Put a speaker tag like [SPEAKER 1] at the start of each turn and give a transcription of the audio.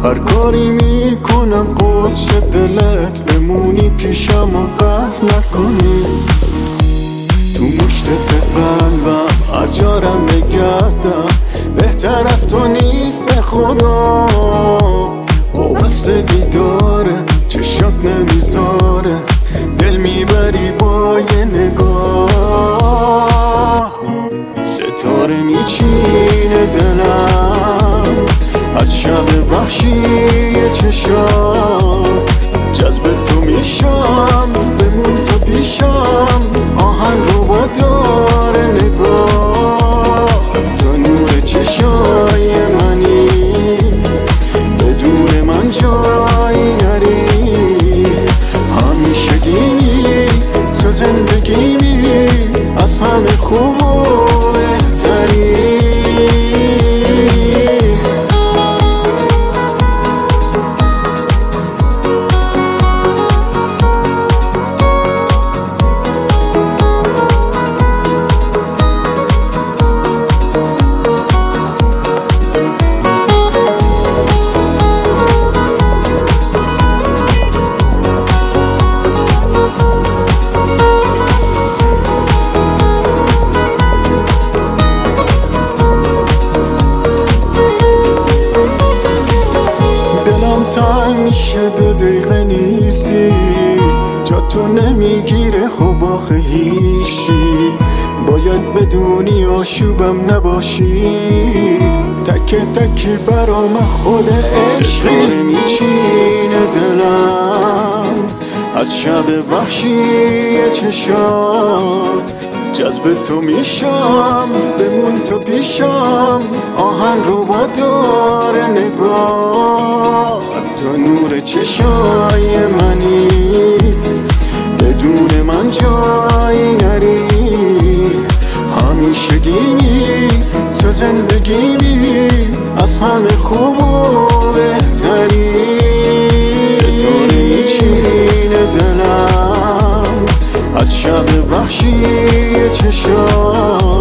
[SPEAKER 1] هر کاری میکنم قرص دلت بمونی پیشم و قهر نکنی. تو مشتت قلبم هر جارم بگردم بهتر از تو نیست به خدا. وابستگی داره چشات نمیذاره دل میبری با یه نگاه. ستاره میچینه دلم از شب وحشی چشات. جذب تو میشم بمون تو پیشم آهنگ رو با داره نگاه. تو نور چشای منی بدون من جایی نری. همیشگی تو زندگیمی از همه خوب و بهتری. تنگ میشه 2 دقیقه نیستی جا تو نمیگیره خب آخه هیچی. باید بدونی آشوبم نباشی تک تکی برام خود عشقی. ستاره میچینه دلم از شب وحشی چشات. جذب تو میشم بمون تو پیشم آهنگ رو با داره نگاه. تو نور چشای منی بدون من جایی نری. همیشگی تو زندگیمی از همه خوب و بهتری. ستاره میچینه دلم از شب وحشی چشات.